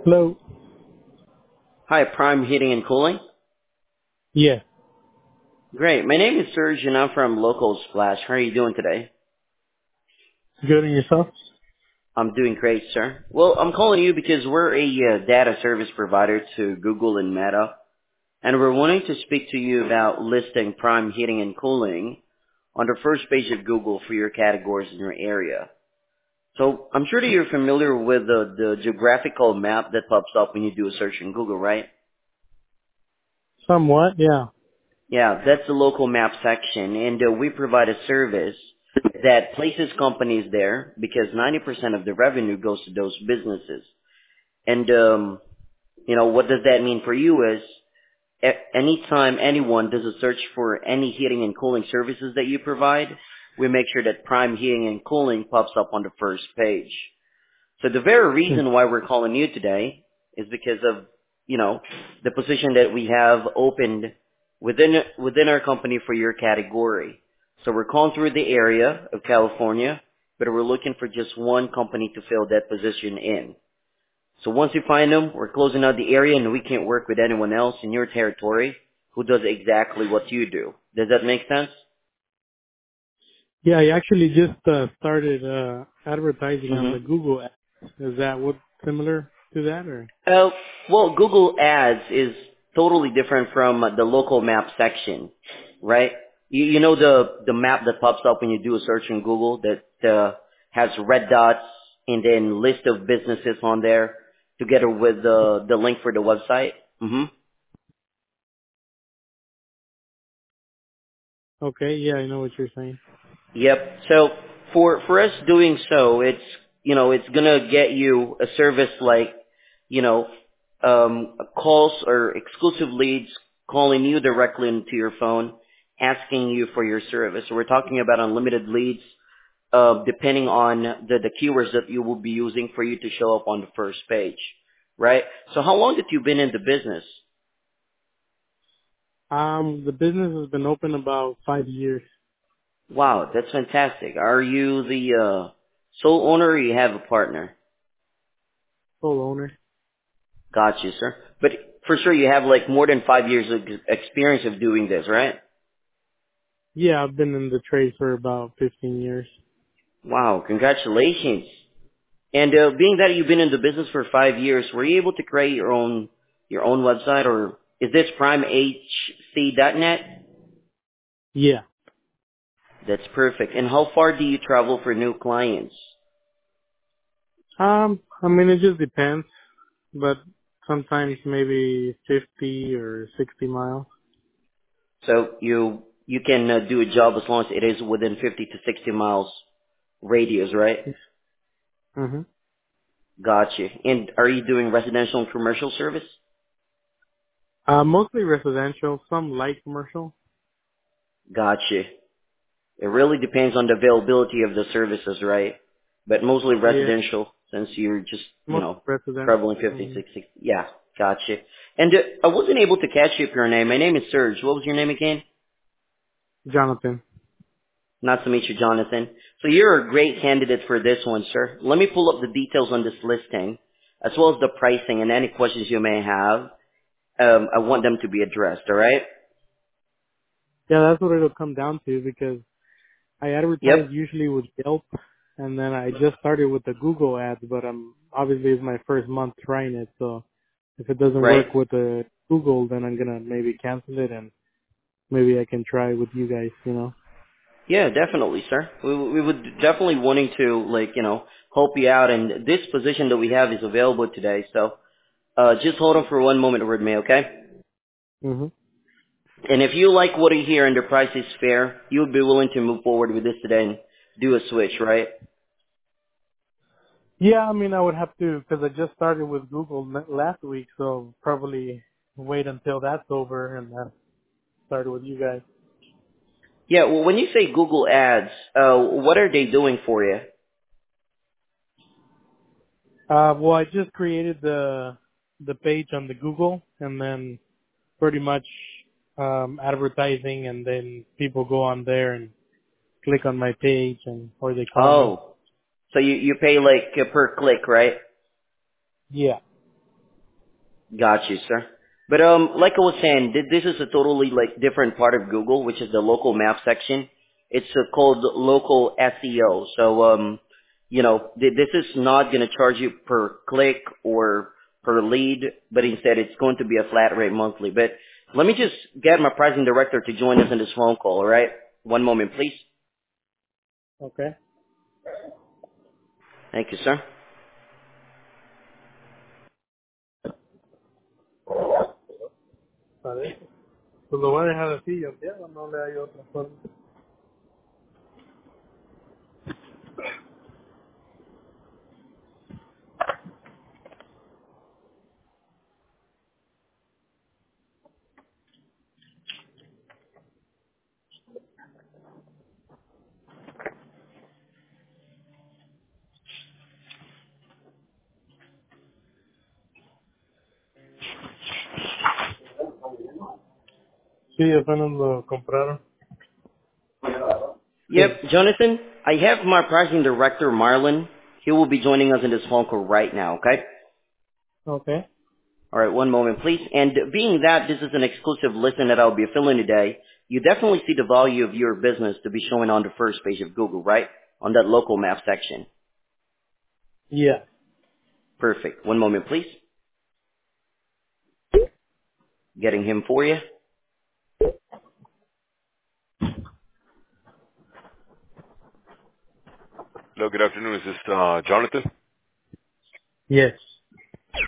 Hello. Hi, Prime Heating and Cooling. Yeah. Great. My name is Serge, and I'm from Local Splash. How are you doing today? Good and yourself? I'm doing great, sir. Well, I'm calling you because we're a data service provider to Google and Meta, and we're wanting to speak to you about listing Prime Heating and Cooling on the first page of Google for your categories in your area. So I'm sure that you're familiar with the geographical map that pops up when you do a search in Google, right? Somewhat, yeah. Yeah, that's the local map section, and we provide a service that places companies there because 90% of the revenue goes to those businesses. And, what does that mean for you is anytime anyone does a search for any heating and cooling services that you provide, we make sure that Prime Heating and Cooling pops up on the first page. So the very Hmm. reason why we're calling you today is because of, the position that we have opened within our company for your category. So we're calling through the area of California, but we're looking for just one company to fill that position in. So once we find them, we're closing out the area and we can't work with anyone else in your territory who does exactly what you do. Does that make sense? Yeah, I actually just started advertising on Mm-hmm. the Google app. Is that what similar to that or? Uh, well, Google Ads is totally different from the local map section, right? You know the map that pops up when you do a search in Google that has red dots and then list of businesses on there together with the link for the website. Mm-hmm. Okay, yeah, I know what you're saying. Yep. So for us doing so, it's gonna get you a service like, you know, calls or exclusive leads calling you directly into your phone, asking you for your service. So we're talking about unlimited leads, depending on the keywords that you will be using for you to show up on the first page, right? So how long have you been in the business? The business has been open about 5 years. Wow, that's fantastic. Are you the sole owner or you have a partner? Sole owner. Got you, sir. But for sure, you have like more than 5 years of experience of doing this, right? Yeah, I've been in the trade for about 15 years. Wow, congratulations. And being that you've been in the business for 5 years, were you able to create your own website, or is this primehc.net? Yeah. That's perfect. And how far do you travel for new clients? I mean, it just depends, but sometimes maybe 50 or 60 miles. So you can do a job as long as it is within 50 to 60 miles radius, right? Mm-hmm. Gotcha. And are you doing residential and commercial service? Mostly residential, some light commercial. Gotcha. It really depends on the availability of the services, right? But mostly Yeah, residential, since you're just, most residential. traveling 50, Mm-hmm. 60. Yeah, gotcha. And I wasn't able to catch up your name. My name is Serge. What was your name again? Jonathan. Not to meet you, Jonathan. So you're a great candidate for this one, sir. Let me pull up the details on this listing, as well as the pricing and any questions you may have. I want them to be addressed, all right? Yeah, that's what it'll come down to because I advertise Yep. usually with Yelp, and then I just started with the Google ads, but obviously it's my first month trying it, so if it doesn't Right? work with the Google, then I'm gonna maybe cancel it and maybe I can try with you guys, you know. Yeah, definitely, sir. We would definitely wanting to help you out, and this position that we have is available today. So just hold on for one moment with me, okay? Mhm. And if you like what you hear and the price is fair, you would be willing to move forward with this today and do a switch, right? Yeah, I mean I would have to because I just started with Google last week, so probably wait until that's over and then start with you guys. Yeah. Well, when you say Google Ads, what are they doing for you? Well, I just created the page on the Google, and then pretty much advertising, and then people go on there and click on my page, and or they call me. Oh, so you pay like per click, right? Yeah. Got you, sir. But like I was saying, this is a totally like different part of Google, which is the local map section. It's called local SEO. So this is not going to charge you per click or per lead, but instead it's going to be a flat rate monthly. But let me just get my pricing director to join us in this phone call. All right, one moment, please. Okay. Thank you, sir. Vale. Pues lo voy a dejar así, yo entiendo, no le hay otra forma. Sí, apenas lo compraron. Yep, Sí. Jonathan, I have my pricing director, Marlon. He will be joining us in this phone call right now, okay? Okay. All right, one moment, please. And being that this is an exclusive listen that I'll be filling today, you definitely see the value of your business to be showing on the first page of Google, right? On that local map section. Yeah. Perfect. One moment, please. Getting him for you. Hello, good afternoon. Is this Jonathan? Yes.